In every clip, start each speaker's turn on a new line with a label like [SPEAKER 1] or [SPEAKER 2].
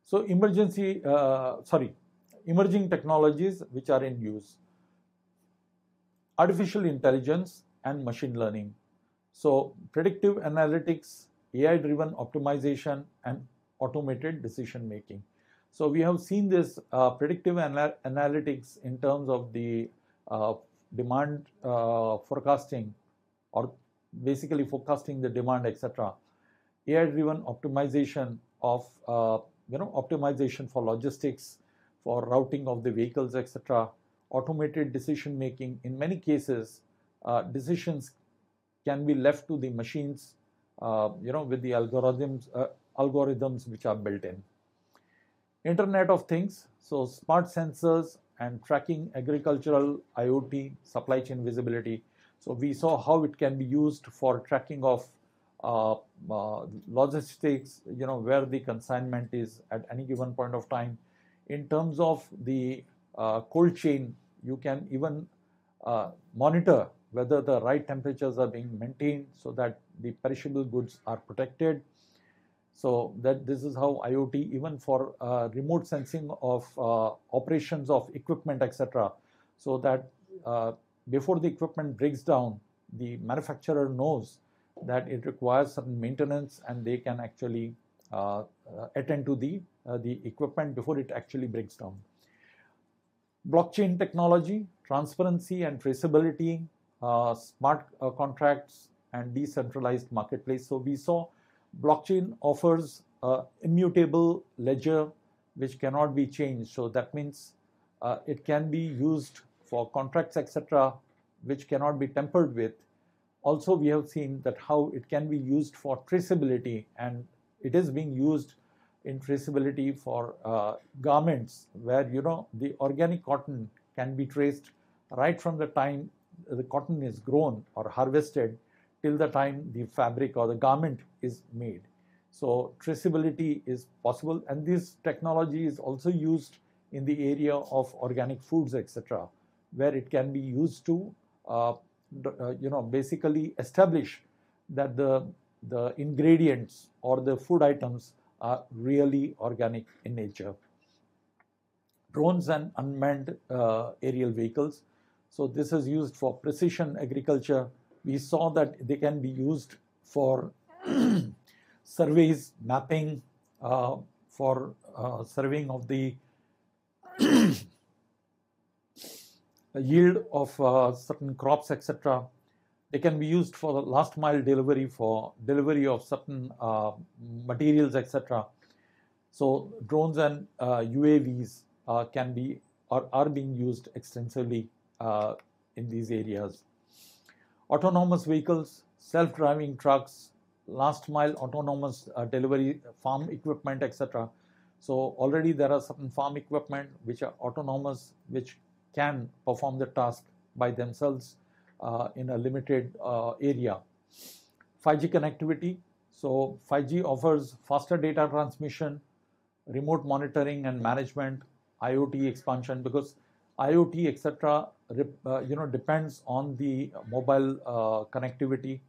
[SPEAKER 1] So emerging technologies which are in use: artificial intelligence and machine learning. So predictive analytics, AI-driven optimization, and automated decision making. So we have seen this predictive analytics in terms of the demand forecasting, or basically forecasting the demand, etc. AI-driven optimization of optimization for logistics, for routing of the vehicles, etc. Automated decision making. In many cases, decisions can be left to the machines, with the algorithms which are built in. Internet of Things, so smart sensors and tracking, agricultural IoT, supply chain visibility. So we saw how it can be used for tracking of logistics, where the consignment is at any given point of time. In terms of the cold chain, you can even monitor whether the right temperatures are being maintained so that the perishable goods are protected. So that this is how IoT, even for remote sensing of operations of equipment, etc. So that before the equipment breaks down, the manufacturer knows that it requires certain maintenance, and they can actually attend to the equipment before it actually breaks down. Blockchain technology, transparency and traceability, smart contracts, and decentralized marketplace. So we saw blockchain offers immutable ledger which cannot be changed. So that means it can be used for contracts, etc., which cannot be tampered with. Also, we have seen that how it can be used for traceability, and it is being used in traceability for garments, where the organic cotton can be traced right from the time the cotton is grown or harvested till the time the fabric or the garment is made. So traceability is possible, and this technology is also used in the area of organic foods, etc., where it can be used to basically establish that the ingredients or the food items are really organic in nature. Drones and unmanned aerial vehicles. So this is used for precision agriculture. We saw that they can be used for surveys, mapping, for surveying of the yield of certain crops, etc. They can be used for the last mile delivery, for delivery of certain materials, etc. So drones and UAVs can be or are being used extensively in these areas. Autonomous vehicles, self-driving trucks, last mile autonomous delivery, farm equipment, etc. So already there are certain farm equipment which are autonomous, which can perform the task by themselves in a limited area. 5G connectivity. So 5G offers faster data transmission, remote monitoring and management, IoT expansion, because IoT, etc., depends on the mobile connectivity.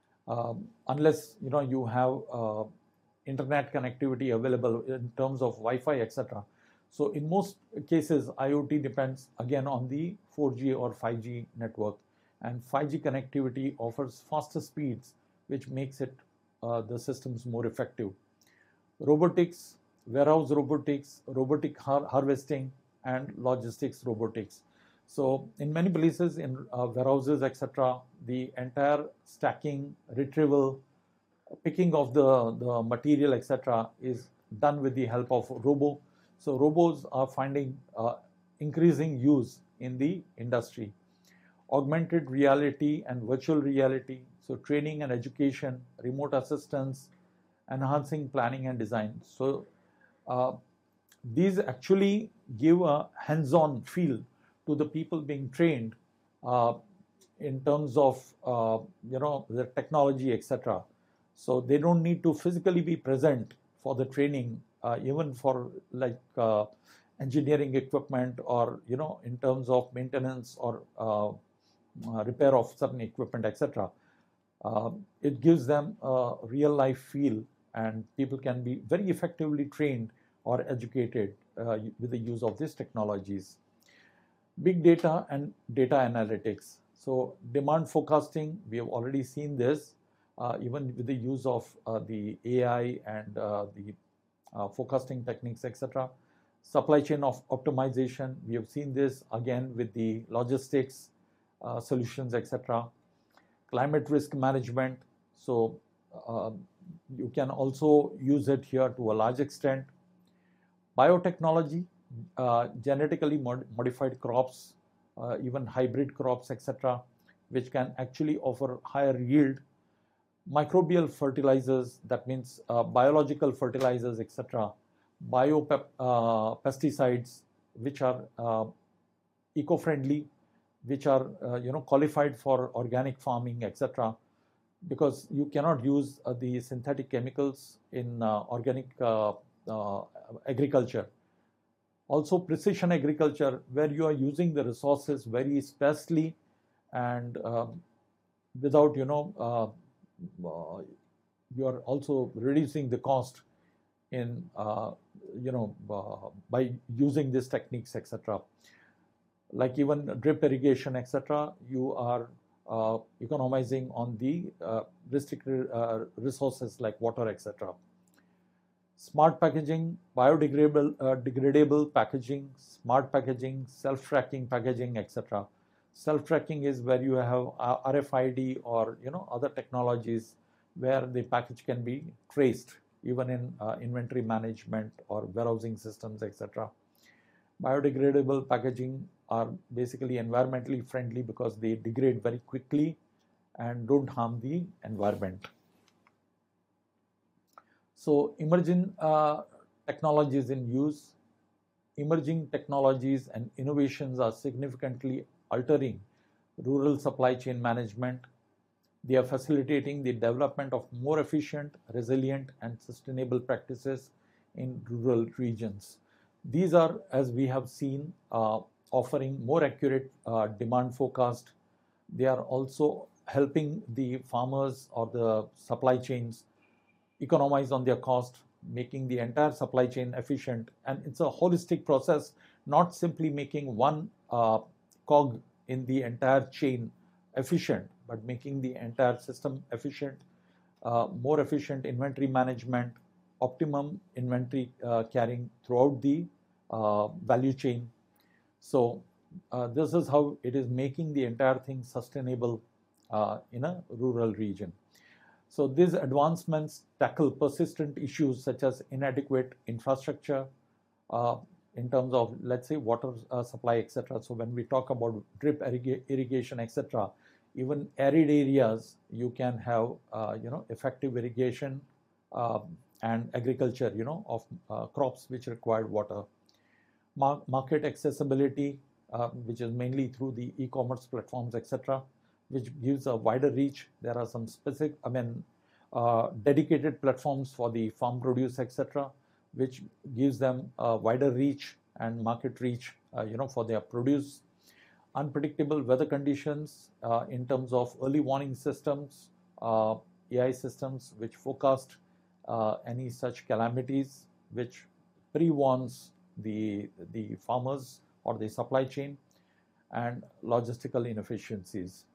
[SPEAKER 1] Unless you have internet connectivity available in terms of Wi-Fi, etc. So in most cases, IoT depends again on the 4G or 5G network, and 5G connectivity offers faster speeds, which makes it the systems more effective. Robotics, warehouse robotics, robotic harvesting, and logistics robotics. So in many places, in warehouses, etc., the entire stacking, retrieval, picking of the material, etc., is done with the help of robo. So robots are finding increasing use in the industry. Augmented reality and virtual reality, so training and education, remote assistance, enhancing planning and design. So these actually give a hands-on feel to the people being trained in terms of the technology, etc. So they don't need to physically be present for the training, even for like engineering equipment, or in terms of maintenance or repair of certain equipment, etc. It gives them a real life feel, and people can be very effectively trained or educated with the use of these technologies. Big data and data analytics. So demand forecasting, we have already seen this, even with the use of the AI and the forecasting techniques, etc. Supply chain of optimization, we have seen this again with the logistics solutions, etc. Climate risk management, so you can also use it here to a large extent. Biotechnology, genetically modified crops, even hybrid crops, etc., which can actually offer higher yield. Microbial fertilizers, that means biological fertilizers, etc. Biopesticides, which are eco-friendly, which are qualified for organic farming, etc. Because you cannot use the synthetic chemicals in organic agriculture. Also precision agriculture, where you are using the resources very sparsely and without you are also reducing the cost in by using these techniques, etc. Like even drip irrigation, etc. You are economizing on the restricted resources like water, etc. Smart packaging, biodegradable degradable packaging, smart packaging, self-tracking packaging, etc. Self-tracking is where you have RFID or other technologies where the package can be traced, even in inventory management or warehousing systems, etc. Biodegradable packaging are basically environmentally friendly because they degrade very quickly and don't harm the environment. So emerging technologies in use. Emerging technologies and innovations are significantly altering rural supply chain management. They are facilitating the development of more efficient, resilient, and sustainable practices in rural regions. These are, as we have seen, offering more accurate demand forecast. They are also helping the farmers or the supply chains economize on their cost, making the entire supply chain efficient. And it's a holistic process, not simply making one cog in the entire chain efficient, but making the entire system efficient, more efficient inventory management, optimum inventory carrying throughout the value chain. So this is how it is making the entire thing sustainable in a rural region. So these advancements tackle persistent issues such as inadequate infrastructure in terms of, let's say, water supply, etc. So when we talk about drip irrigation, etc., even arid areas, you can have effective irrigation and agriculture, of crops which require water. Market accessibility, which is mainly through the e-commerce platforms, etc., which gives a wider reach. There are some specific, dedicated platforms for the farm produce, etc., which gives them a wider reach and market reach, for their produce. Unpredictable weather conditions in terms of early warning systems, AI systems which forecast any such calamities, which pre-warns the farmers or the supply chain, and logistical inefficiencies.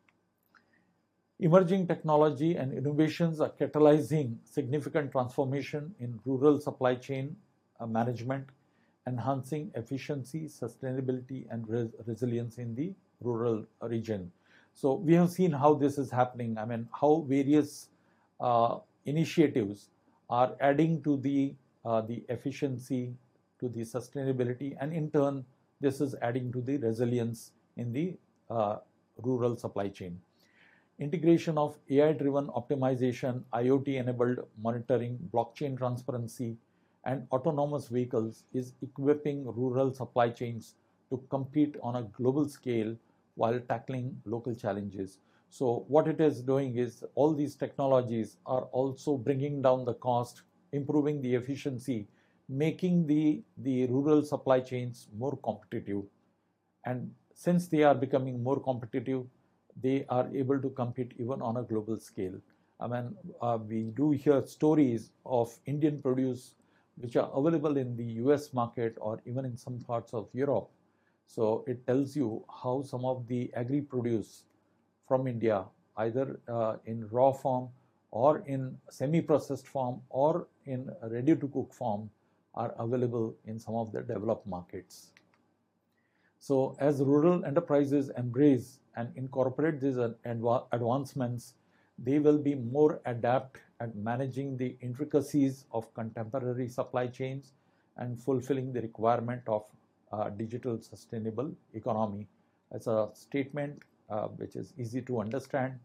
[SPEAKER 1] Emerging technology and innovations are catalyzing significant transformation in rural supply chain management, enhancing efficiency, sustainability, and resilience in the rural region. So we have seen how this is happening. How various initiatives are adding to the efficiency, to the sustainability, and in turn, this is adding to the resilience in the rural supply chain. Integration of AI-driven optimization, IoT-enabled monitoring, blockchain transparency, and autonomous vehicles is equipping rural supply chains to compete on a global scale while tackling local challenges. So what it is doing is all these technologies are also bringing down the cost, improving the efficiency, making the rural supply chains more competitive. And since they are becoming more competitive, they are able to compete even on a global scale. We do hear stories of Indian produce which are available in the US market or even in some parts of Europe. So it tells you how some of the agri-produce from India, either in raw form or in semi-processed form or in ready-to-cook form, are available in some of the developed markets. So as rural enterprises embrace and incorporate these advancements, they will be more adept at managing the intricacies of contemporary supply chains and fulfilling the requirement of digital sustainable economy. As a statement which is easy to understand.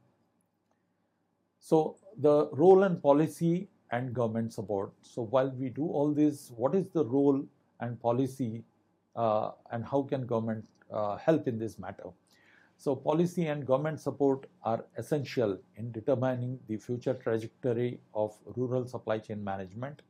[SPEAKER 1] So the role and policy and government support. So while we do all this, what is the role and policy and how can government help in this matter? So policy and government support are essential in determining the future trajectory of rural supply chain management,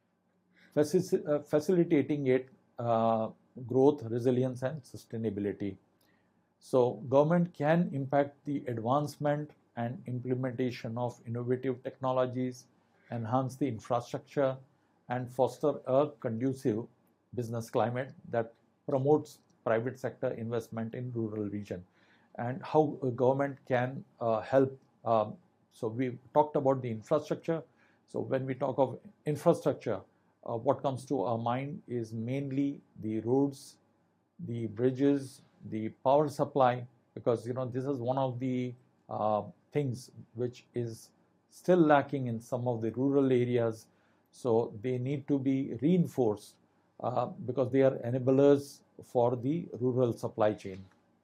[SPEAKER 1] facilitating it growth, resilience, and sustainability. So government can impact the advancement and implementation of innovative technologies, enhance the infrastructure, and foster a conducive business climate that promotes private sector investment in rural region. And how a government can help. So we talked about the infrastructure. So when we talk of infrastructure, what comes to our mind is mainly the roads, the bridges, the power supply, because this is one of the things which is still lacking in some of the rural areas. So they need to be reinforced because they are enablers for the rural supply chain.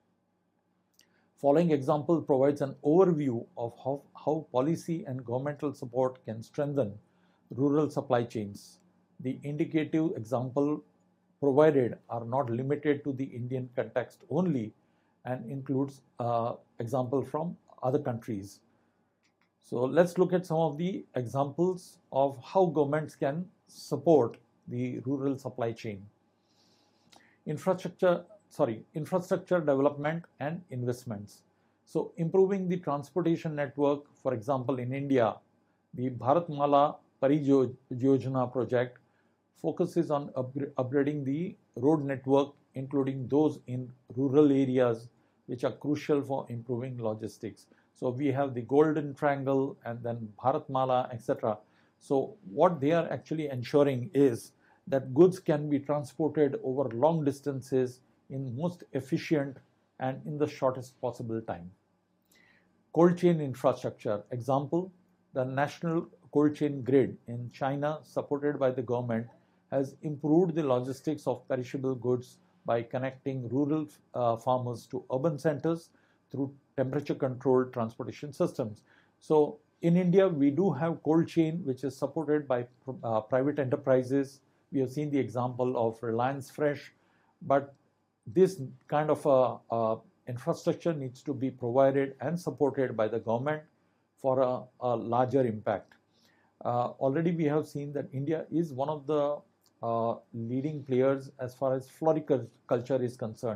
[SPEAKER 1] Following example provides an overview of how policy and governmental support can strengthen rural supply chains. The indicative example provided are not limited to the Indian context only and includes example from other countries. So let's look at some of the examples of how governments can support the rural supply chain. Infrastructure development and investments. So improving the transportation network, for example, in India, the Bharatmala Pariyojana project focuses on upgrading the road network, including those in rural areas, which are crucial for improving logistics. So we have the Golden Triangle and then Bharatmala, etc. So what they are actually ensuring is that goods can be transported over long distances in most efficient and in the shortest possible time. Cold chain infrastructure. Example, the national cold chain grid in China, supported by the government, has improved the logistics of perishable goods by connecting rural farmers to urban centers through temperature controlled transportation systems. So in India, we do have cold chain, which is supported by private enterprises. We have seen the example of Reliance Fresh, but this kind of infrastructure needs to be provided and supported by the government for a larger impact. Already we have seen that India is one of the leading players as far as floriculture is concerned.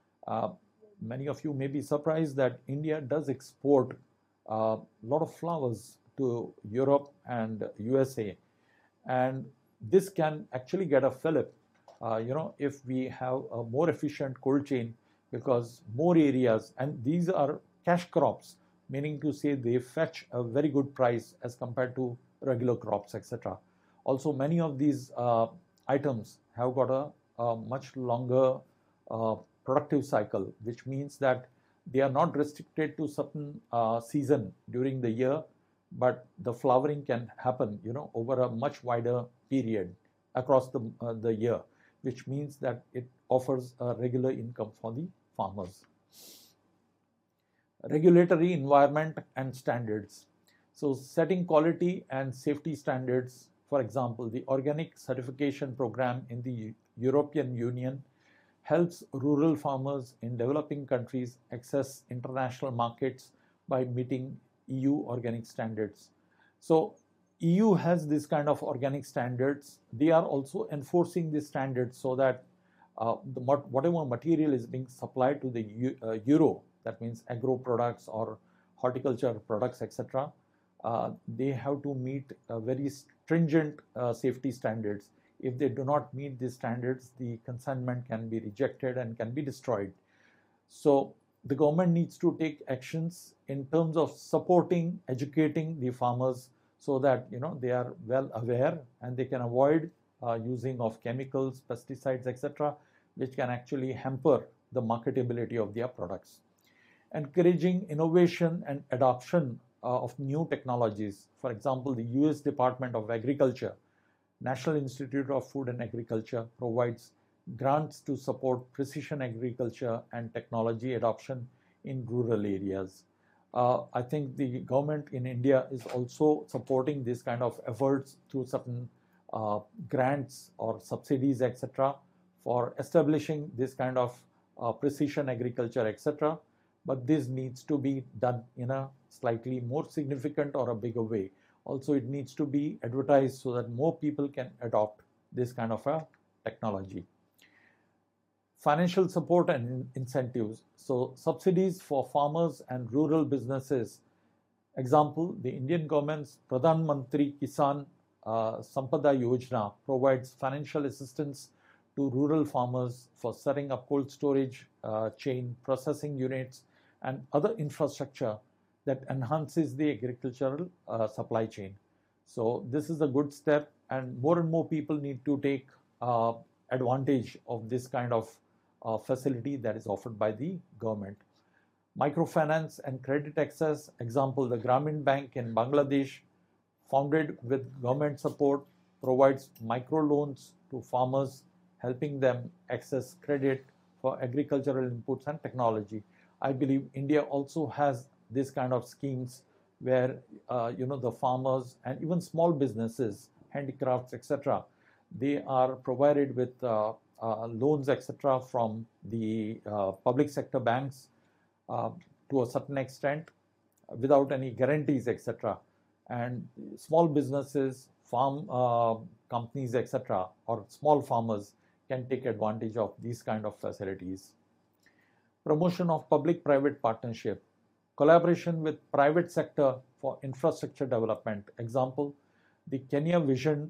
[SPEAKER 1] Many of you may be surprised that India does export a lot of flowers to Europe and USA, and this can actually get a fillip, if we have a more efficient cold chain, because more areas, and these are cash crops, meaning to say they fetch a very good price as compared to regular crops, etc. Also, many of these items have got a much longer productive cycle, which means that they are not restricted to certain season during the year, but the flowering can happen, over a much wider period across the year, which means that it offers a regular income for the farmers. Regulatory environment and standards. So setting quality and safety standards, for example, the organic certification program in the European Union helps rural farmers in developing countries access international markets by meeting EU organic standards. So EU has this kind of organic standards. They are also enforcing these standards so that whatever material is being supplied to the Euro, that means agro products or horticulture products, etc., they have to meet very stringent safety standards. If they do not meet these standards, the consignment can be rejected and can be destroyed. So the government needs to take actions in terms of supporting, educating the farmers so that they are well aware and they can avoid using of chemicals, pesticides, etc., which can actually hamper the marketability of their products. Encouraging innovation and adoption of new technologies. For example, the US Department of Agriculture, National Institute of Food and Agriculture provides grants to support precision agriculture and technology adoption in rural areas. I think the government in India is also supporting this kind of efforts through certain grants or subsidies, etc., for establishing this kind of precision agriculture, etc. But this needs to be done in a slightly more significant or a bigger way. Also, it needs to be advertised so that more people can adopt this kind of a technology. Financial support and incentives. So subsidies for farmers and rural businesses. Example, the Indian government's Pradhan Mantri Kisan Sampada Yojana provides financial assistance to rural farmers for setting up cold storage chain, processing units, and other infrastructure that enhances the agricultural supply chain. So this is a good step, and more people need to take advantage of this kind of facility that is offered by the government. Microfinance and credit access. Example, the Grameen Bank in Bangladesh, founded with government support, provides microloans to farmers, helping them access credit for agricultural inputs and technology. I believe India also has this kind of schemes where the farmers and even small businesses, handicrafts, etc., they are provided with loans, etc., from the public sector banks to a certain extent without any guarantees, etc. And small businesses, farm companies, etc., or small farmers can take advantage of these kind of facilities. Promotion of public-private partnership. Collaboration with private sector for infrastructure development. Example, the Kenya Vision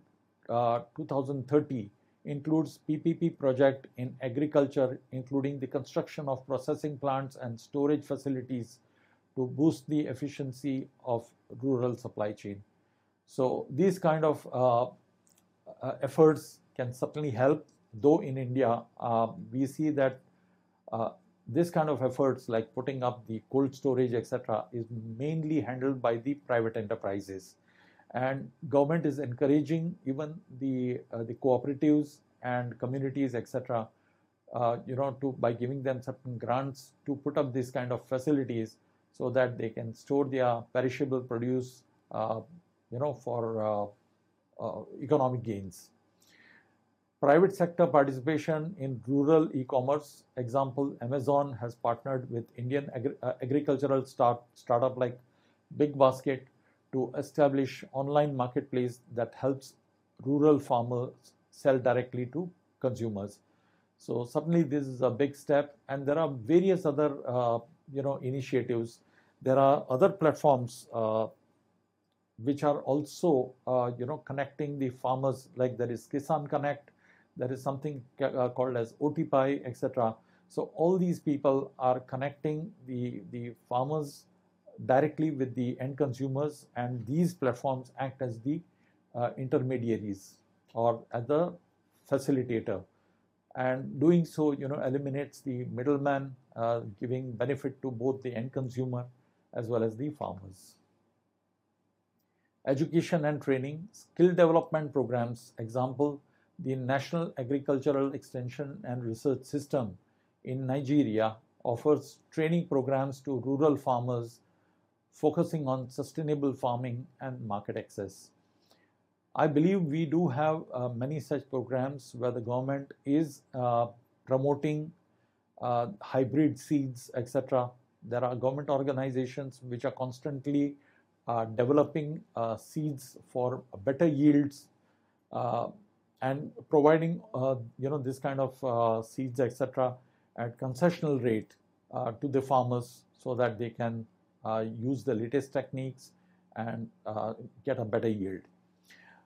[SPEAKER 1] 2030 includes PPP project in agriculture, including the construction of processing plants and storage facilities to boost the efficiency of rural supply chain. So these kind of efforts can certainly help, though in India we see that this kind of efforts like putting up the cold storage, etc., is mainly handled by the private enterprises. And government is encouraging even the cooperatives and communities, etc., by giving them certain grants to put up this kind of facilities so that they can store their perishable produce, for economic gains. Private sector participation in rural e-commerce. Example, Amazon has partnered with Indian agricultural startup like Big Basket to establish online marketplace that helps rural farmers sell directly to consumers. So certainly this is a big step, and there are various other initiatives. There are other platforms which are also connecting the farmers, like there is Kisan Connect, there is something called as OTPI, etc. So all these people are connecting the farmers directly with the end consumers, and these platforms act as the intermediaries or as the facilitator, and doing so eliminates the middleman, giving benefit to both the end consumer as well as the farmers. Education and training, skill development programs. Example, the National Agricultural Extension and Research System in Nigeria offers training programs to rural farmers focusing on sustainable farming and market access. I believe we do have many such programs where the government is promoting hybrid seeds, etc. There are government organizations which are constantly developing seeds for better yields and providing this kind of seeds, etc., at concessional rate to the farmers so that they can use the latest techniques and get a better yield.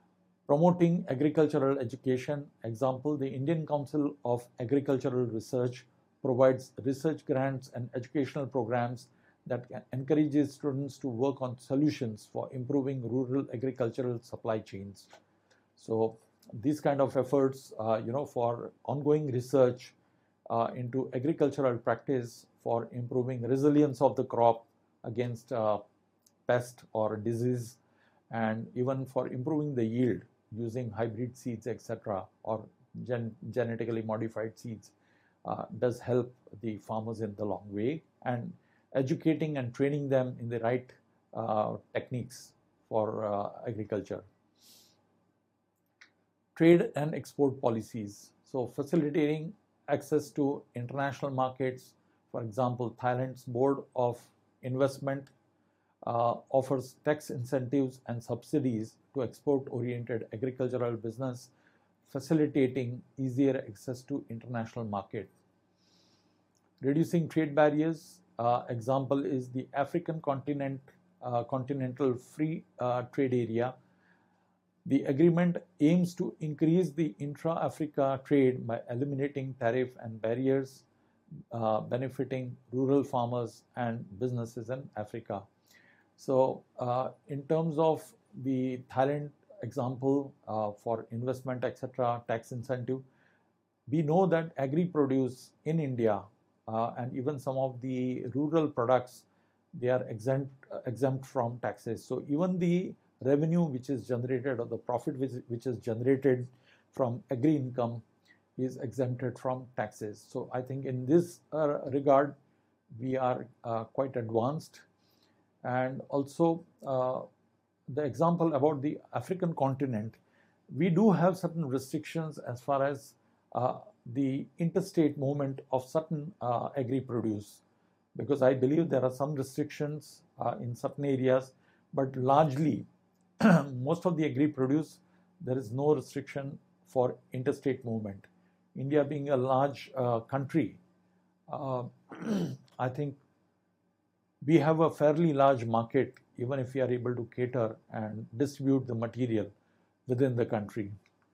[SPEAKER 1] Promoting agricultural education. Example, the Indian Council of Agricultural Research provides research grants and educational programs that encourages students to work on solutions for improving rural agricultural supply chains. So these kind of efforts, for ongoing research into agricultural practice for improving resilience of the crop against pest or disease, and even for improving the yield using hybrid seeds, etc., or genetically modified seeds, does help the farmers in the long way, and educating and training them in the right techniques for agriculture. Trade and export policies. So facilitating access to international markets. For example, Thailand's Board of Investment offers tax incentives and subsidies to export-oriented agricultural business, facilitating easier access to international market. Reducing trade barriers. Example is the African continental free trade area. The agreement aims to increase the intra-Africa trade by eliminating tariff and barriers, benefiting rural farmers and businesses in Africa. So in terms of the Thailand example for investment, etc., tax incentive, we know that agri-produce in India and even some of the rural products, they are exempt from taxes. So even the revenue which is generated, or the profit which is generated from agri income, is exempted from taxes. So I think in this regard, we are quite advanced. And also the example about the African continent, we do have certain restrictions as far as the interstate movement of certain agri-produce, because I believe there are some restrictions in certain areas, but largely most of the agri-produce, there is no restriction for interstate movement. India being a large country, I think we have a fairly large market, even if we are able to cater and distribute the material within the country.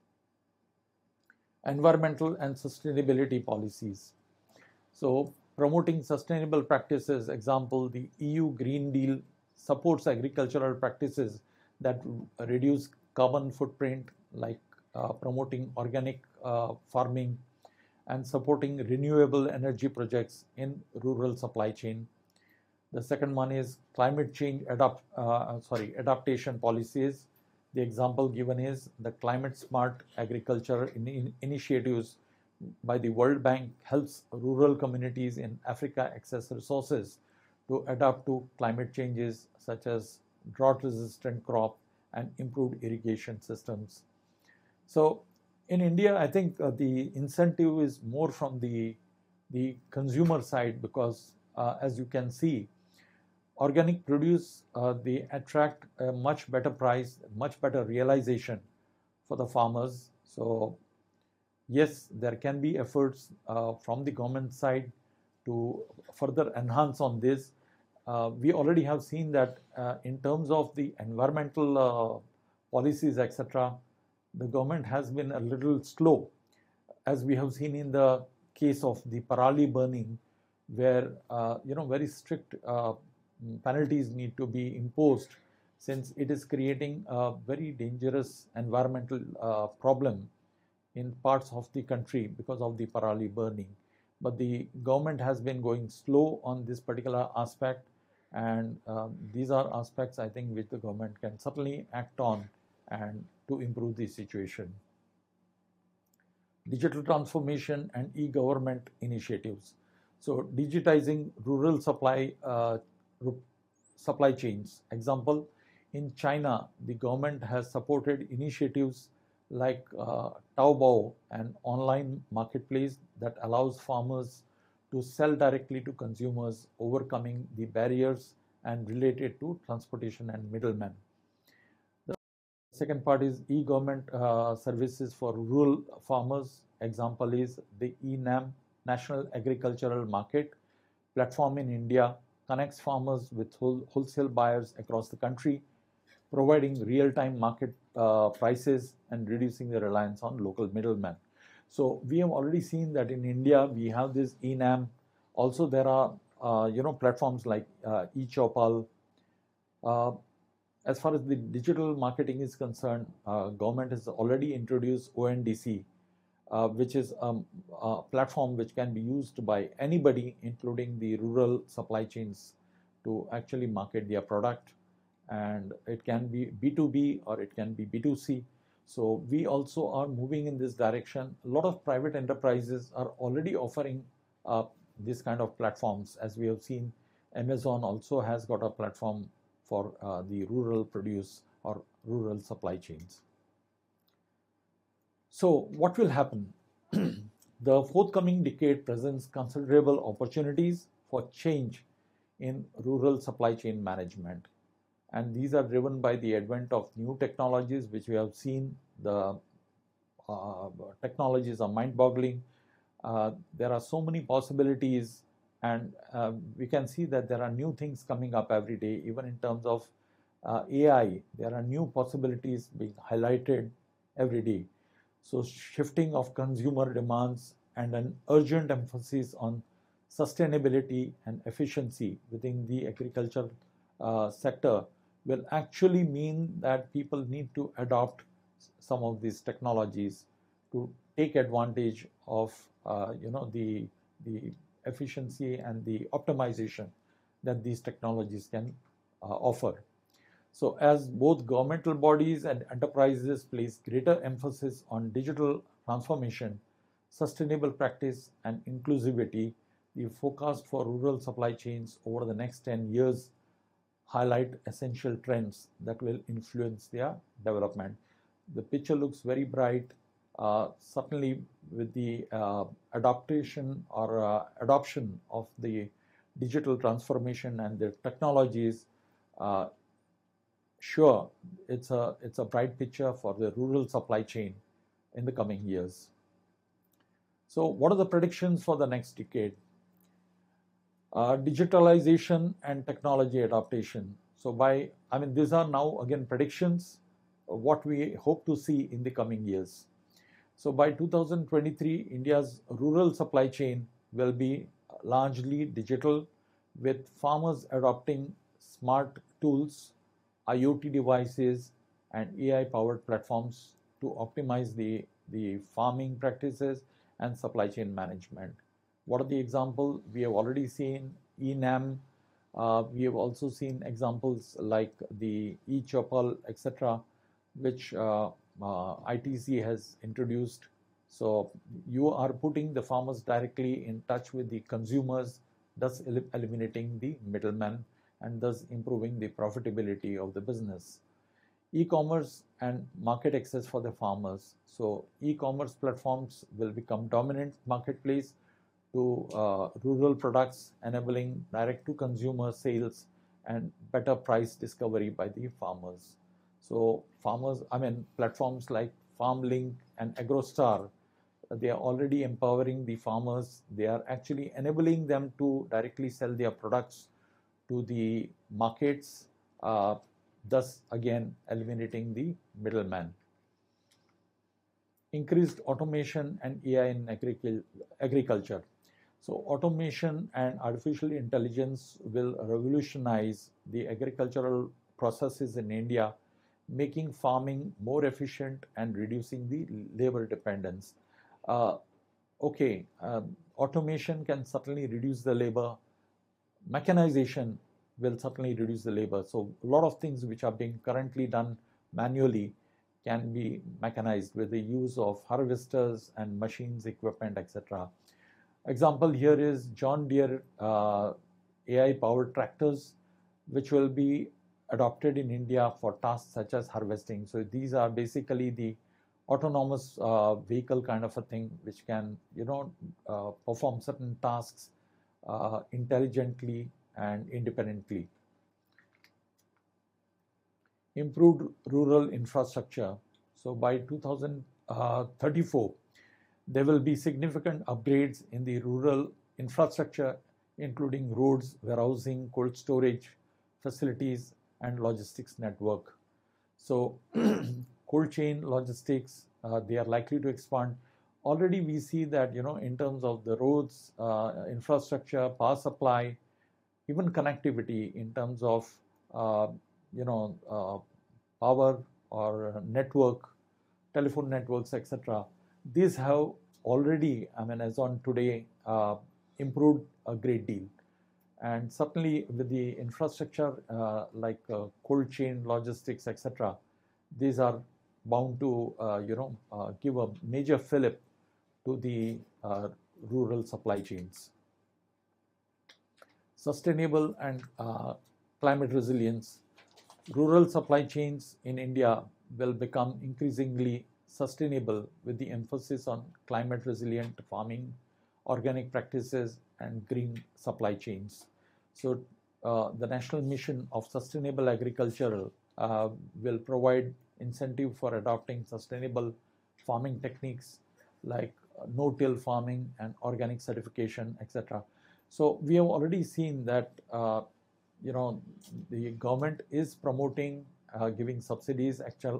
[SPEAKER 1] Environmental and sustainability policies. So promoting sustainable practices. Example, the EU Green Deal supports agricultural practices that reduce carbon footprint, like promoting organic farming and supporting renewable energy projects in rural supply chain. The second one is climate change adaptation policies. The example given is the climate smart agriculture initiatives by the World Bank helps rural communities in Africa access resources to adapt to climate changes such as drought resistant crop and improved irrigation systems. So in India, I think the incentive is more from the consumer side, because as you can see, organic produce, they attract a much better price, much better realization for the farmers. So yes, there can be efforts from the government side to further enhance on this. We already have seen that in terms of the environmental policies, etc., the government has been a little slow, as we have seen in the case of the parali burning, where very strict penalties need to be imposed, since it is creating a very dangerous environmental problem in parts of the country because of the parali burning. But the government has been going slow on this particular aspect, and these are aspects, I think, which the government can certainly act on and to improve the situation. Digital transformation and e-government initiatives. So digitizing rural supply chains. Example, in China, the government has supported initiatives like Taobao, an online marketplace that allows farmers to sell directly to consumers, overcoming the barriers and related to transportation and middlemen. The second part is e-government services for rural farmers. Example is the eNAM, National Agricultural Market platform in India, connects farmers with wholesale buyers across the country, providing real-time market prices and reducing the reliance on local middlemen. So we have already seen that in India we have this eNAM. Also, there are platforms like eChoupal. Uh, as far as the digital marketing is concerned, government has already introduced ONDC, which is a platform which can be used by anybody, including the rural supply chains, to actually market their product. And it can be B2B or it can be B2C. So we also are moving in this direction. A lot of private enterprises are already offering this kind of platforms. As we have seen, Amazon also has got a platform for the rural produce or rural supply chains. So what will happen? The forthcoming decade presents considerable opportunities for change in rural supply chain management. And these are driven by the advent of new technologies, which we have seen. The technologies are mind-boggling. There are so many possibilities, and we can see that there are new things coming up every day. Even in terms of AI, there are new possibilities being highlighted every day. So shifting of consumer demands and an urgent emphasis on sustainability and efficiency within the agriculture sector will actually mean that people need to adopt some of these technologies to take advantage of the efficiency and the optimization that these technologies can offer. So as both governmental bodies and enterprises place greater emphasis on digital transformation, sustainable practice and inclusivity, the forecast for rural supply chains over the next 10 years highlight essential trends that will influence their development. The picture looks very bright. Certainly with the adaptation or adoption of the digital transformation and the technologies, sure, it's a bright picture for the rural supply chain in the coming years. So what are the predictions for the next decade? Digitalization and technology adaptation. So these are now again predictions of what we hope to see in the coming years. So by 2023, India's rural supply chain will be largely digital, with farmers adopting smart tools, IoT devices, and AI-powered platforms to optimize the farming practices and supply chain management. What are the examples? We have already seen eNAM. We have also seen examples like the eChoupal, etc., which ITC has introduced. So you are putting the farmers directly in touch with the consumers, thus eliminating the middleman and thus improving the profitability of the business. E-commerce and market access for the farmers. So e-commerce platforms will become dominant marketplace to rural products, enabling direct-to-consumer sales and better price discovery by the farmers. So platforms like FarmLink and AgroStar, they are already empowering the farmers. They are actually enabling them to directly sell their products to the markets, thus again eliminating the middleman. Increased automation and AI in agriculture. So automation and artificial intelligence will revolutionize the agricultural processes in India, making farming more efficient and reducing the labor dependence. Automation can certainly reduce the labor. Mechanization will certainly reduce the labor. So a lot of things which are being currently done manually can be mechanized with the use of harvesters and machines, equipment, etc. Example here is John Deere AI-powered tractors, which will be adopted in India for tasks such as harvesting. So these are basically the autonomous vehicle kind of a thing, which can perform certain tasks intelligently and independently. Improved rural infrastructure. So by 2034, there will be significant upgrades in the rural infrastructure, including roads, warehousing, cold storage facilities, and logistics network. So cold chain logistics, they are likely to expand. Already we see that, in terms of the roads, infrastructure, power supply, even connectivity in terms of, uh, power or network, telephone networks, etc. These have already, I mean, as on today, improved a great deal. And certainly with the infrastructure like cold chain logistics, etc., these are bound to give a major fillip to the rural supply chains. Sustainable and climate resilience. Rural supply chains in India will become increasingly sustainable with the emphasis on climate resilient farming, organic practices, and green supply chains. So, the National Mission of Sustainable Agriculture will provide incentive for adopting sustainable farming techniques like no-till farming and organic certification, etc. So we have already seen that the government is promoting, giving subsidies,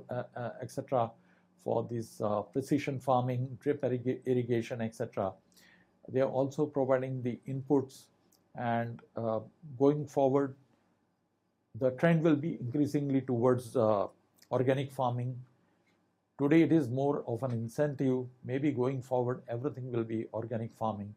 [SPEAKER 1] etc., for this precision farming, drip irrigation, etc. They are also providing the inputs, and going forward, the trend will be increasingly towards organic farming. Today it is more of an incentive. Maybe going forward, everything will be organic farming.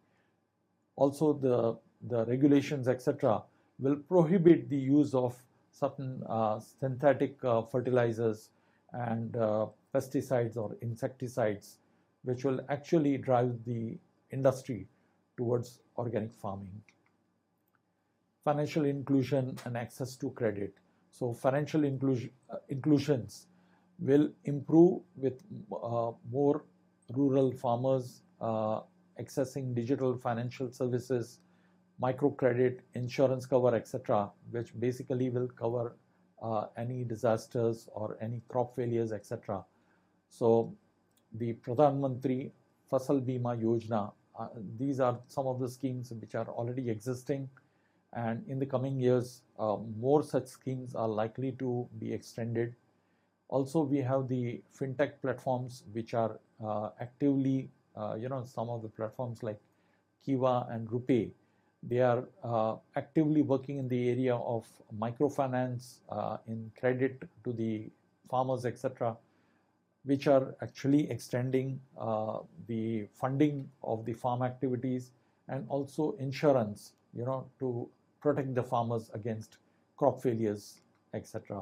[SPEAKER 1] Also, the regulations, etc., will prohibit the use of certain synthetic fertilizers and pesticides or insecticides, which will actually drive the industry towards organic farming. Financial inclusion and access to credit. So financial inclusions will improve with more rural farmers accessing digital financial services, microcredit, insurance cover, etc., which basically will cover any disasters or any crop failures, etc. So the Pradhan Mantri Fasal Bima Yojana, these are some of the schemes which are already existing, and in the coming years, more such schemes are likely to be extended. Also, we have the fintech platforms which are actively, some of the platforms like Kiva and RuPay, they are actively working in the area of microfinance, in credit to the farmers, etc., which are actually extending the funding of the farm activities, and also insurance, to protect the farmers against crop failures, etc.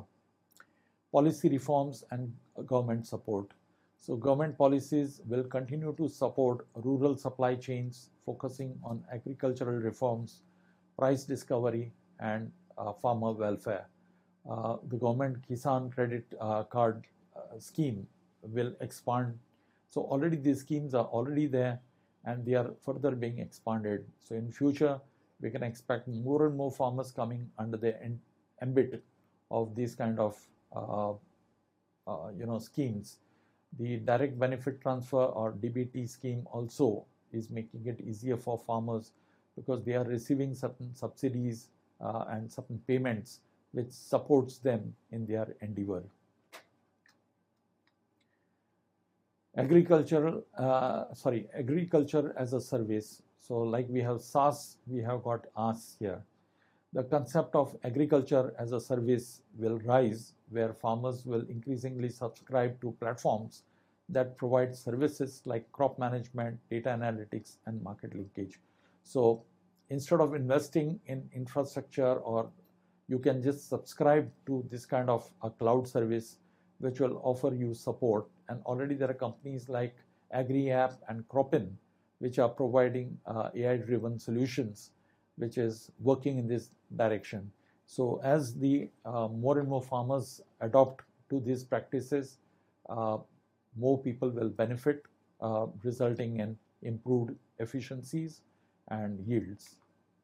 [SPEAKER 1] Policy reforms and government support. So government policies will continue to support rural supply chains, focusing on agricultural reforms, price discovery, and farmer welfare. The government Kisan Credit Card scheme will expand. So already these schemes are already there, and they are further being expanded. So in future, we can expect more and more farmers coming under the ambit of these kind of schemes. The direct benefit transfer or DBT scheme also is making it easier for farmers, because they are receiving certain subsidies and certain payments which supports them in their endeavor. Agriculture as a service. So like we have SaaS, we have got IaaS here. The concept of agriculture as a service will rise, where farmers will increasingly subscribe to platforms that provide services like crop management, data analytics, and market linkage. So instead of investing in infrastructure, or you can just subscribe to this kind of a cloud service which will offer you support. And already there are companies like AgriApp and Cropin which are providing AI-driven solutions, which is working in this direction. So as the more and more farmers adopt to these practices, more people will benefit, resulting in improved efficiencies and yields.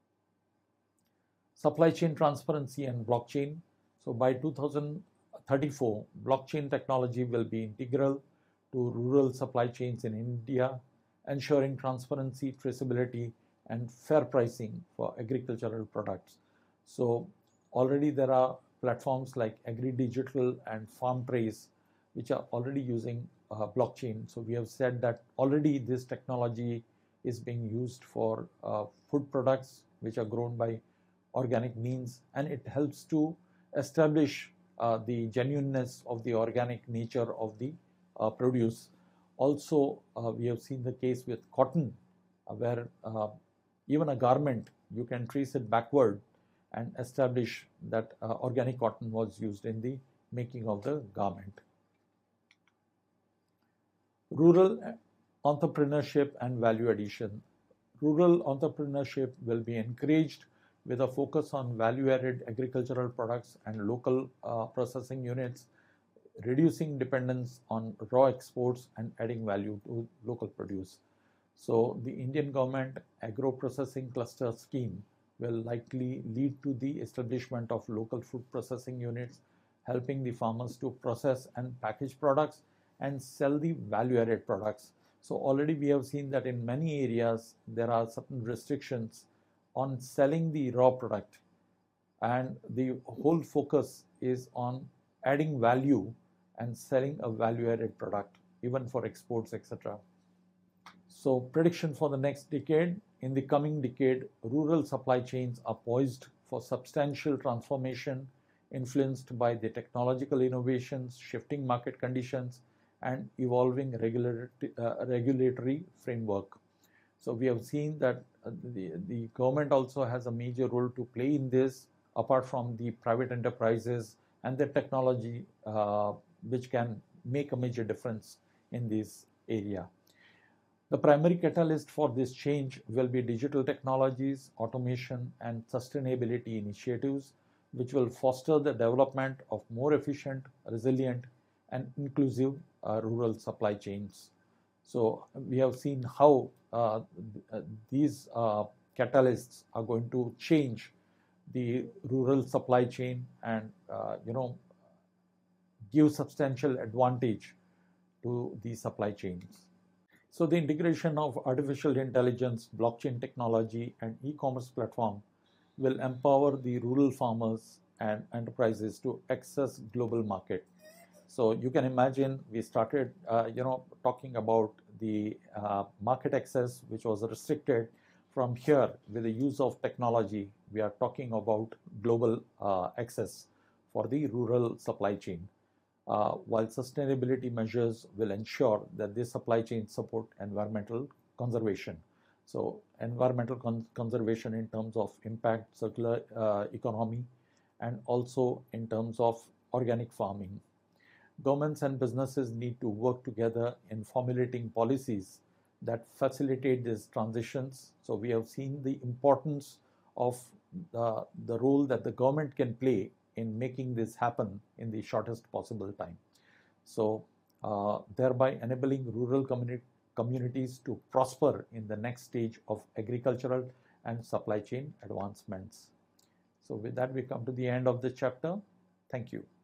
[SPEAKER 1] Supply chain transparency and blockchain. So by 2034, blockchain technology will be integral to rural supply chains in India, ensuring transparency, traceability, and fair pricing for agricultural products. So already there are platforms like AgriDigital and FarmTrace, which are already using blockchain. So we have said that already this technology is being used for food products which are grown by organic means, and it helps to establish the genuineness of the organic nature of the produce. Also, we have seen the case with cotton, where even a garment, you can trace it backward and establish that organic cotton was used in the making of the garment. Rural entrepreneurship and value addition. Rural entrepreneurship will be encouraged with a focus on value-added agricultural products and local processing units, reducing dependence on raw exports and adding value to local produce. So the Indian government agro-processing cluster scheme will likely lead to the establishment of local food processing units, helping the farmers to process and package products and sell the value-added products. So already we have seen that in many areas there are certain restrictions on selling the raw product, and the whole focus is on adding value and selling a value-added product, even for exports, etc. So prediction for the next decade. In the coming decade, rural supply chains are poised for substantial transformation influenced by the technological innovations, shifting market conditions, and evolving regulatory framework. So we have seen that the government also has a major role to play in this, apart from the private enterprises and the technology which can make a major difference in this area. The primary catalyst for this change will be digital technologies, automation, and sustainability initiatives, which will foster the development of more efficient, resilient, and inclusive rural supply chains. So we have seen how these catalysts are going to change the rural supply chain and give substantial advantage to the supply chains. So the integration of artificial intelligence, blockchain technology, and e-commerce platform will empower the rural farmers and enterprises to access global market. So you can imagine we started, talking about the market access, which was restricted. From here, with the use of technology, we are talking about global access for the rural supply chain. While sustainability measures will ensure that this supply chain support environmental conservation. So environmental conservation in terms of impact, circular economy, and also in terms of organic farming. Governments and businesses need to work together in formulating policies that facilitate these transitions. So we have seen the importance of the role that the government can play in making this happen in the shortest possible time. So thereby enabling rural communities to prosper in the next stage of agricultural and supply chain advancements. So with that, we come to the end of the chapter. Thank you.